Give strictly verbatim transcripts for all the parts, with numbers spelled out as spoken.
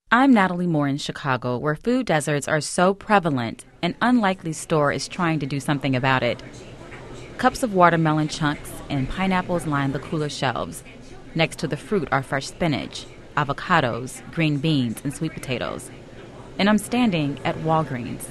I'm Natalie Moore in Chicago, where food deserts are so prevalent, an unlikely store is trying to do something about it. Cups of watermelon chunks and pineapples line the cooler shelves. Next to the fruit are fresh spinach, avocados, green beans, and sweet potatoes. And I'm standing at Walgreens.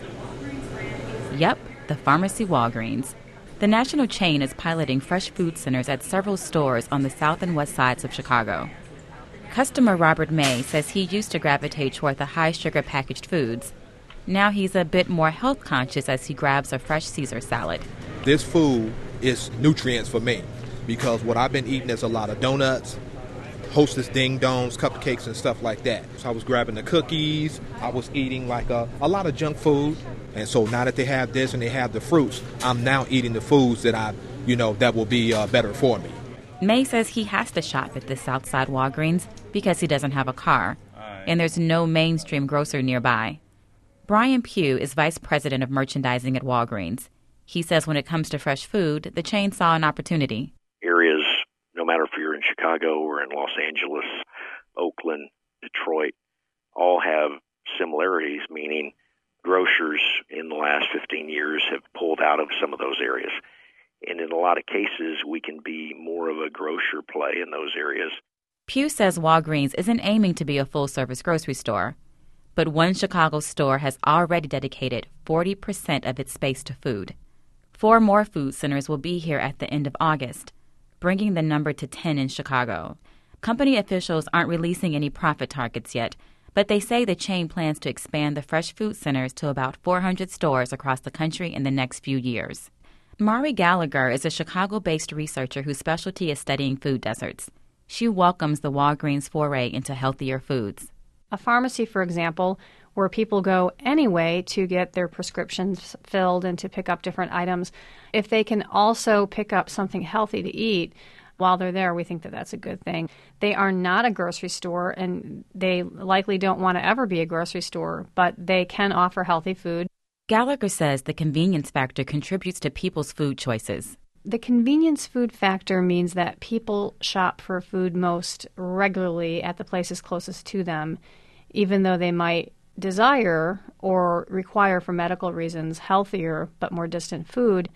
Yep, the pharmacy Walgreens. The national chain is piloting fresh food centers at several stores on the south and west sides of Chicago. Customer Robert May says he used to gravitate toward the high-sugar packaged foods. Now he's a bit more health conscious as he grabs a fresh Caesar salad. This food is nutrients for me because what I've been eating is a lot of donuts, Hostess ding-dongs, cupcakes, and stuff like that. So I was grabbing the cookies. I was eating like a, a lot of junk food. And so now that they have this and they have the fruits, I'm now eating the foods that I, you know, that will be uh, better for me. May says he has to shop at this Southside Walgreens because he doesn't have a car, and there's no mainstream grocer nearby. Brian Pugh is vice president of merchandising at Walgreens. He says when it comes to fresh food, the chain saw an opportunity. Areas, no matter if you're in Chicago or in Los Angeles, Oakland, Detroit, all have similarities, meaning grocers in the last fifteen years have pulled out of some of those areas. And in a lot of cases, we can be more of a grocer play in those areas. Pugh says Walgreens isn't aiming to be a full-service grocery store, but one Chicago store has already dedicated forty percent of its space to food. Four more food centers will be here at the end of August, bringing the number to ten in Chicago. Company officials aren't releasing any profit targets yet, but they say the chain plans to expand the fresh food centers to about four hundred stores across the country in the next few years. Mari Gallagher is a Chicago-based researcher whose specialty is studying food deserts. She welcomes the Walgreens foray into healthier foods. A pharmacy, for example, where people go anyway to get their prescriptions filled and to pick up different items, if they can also pick up something healthy to eat while they're there, we think that that's a good thing. They are not a grocery store, and they likely don't want to ever be a grocery store, but they can offer healthy food. Gallagher says the convenience factor contributes to people's food choices. The convenience food factor means that people shop for food most regularly at the places closest to them, even though they might desire or require for medical reasons healthier but more distant food.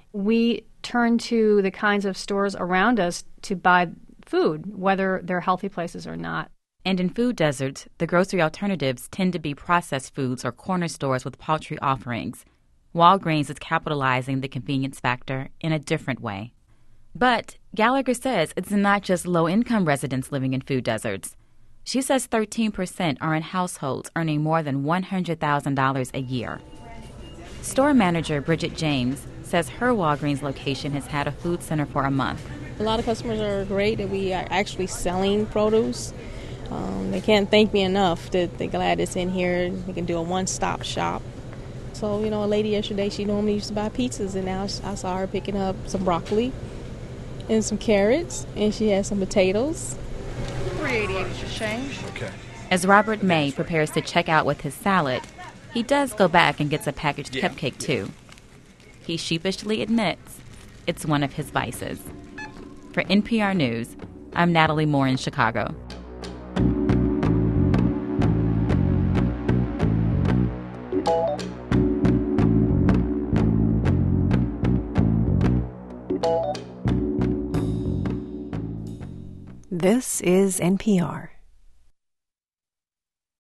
We turn to the kinds of stores around us to buy food, whether they're healthy places or not. And in food deserts, the grocery alternatives tend to be processed foods or corner stores with paltry offerings. Walgreens is capitalizing the convenience factor in a different way. But Gallagher says it's not just low-income residents living in food deserts. She says thirteen percent are in households earning more than one hundred thousand dollars a year. Store manager Bridget James says her Walgreens location has had a food center for a month. A lot of customers are great that we are actually selling produce. Um, they can't thank me enough that they're glad it's in here. We can do a one-stop shop. So, you know, a lady yesterday, she normally used to buy pizzas, and now I saw her picking up some broccoli and some carrots, and she has some potatoes. three eighty-eight is your change. Okay. As Robert May prepares to check out with his salad, he does go back and gets a packaged Yeah. cupcake, too. He sheepishly admits it's one of his vices. For N P R News, I'm Natalie Moore in Chicago. This is N P R.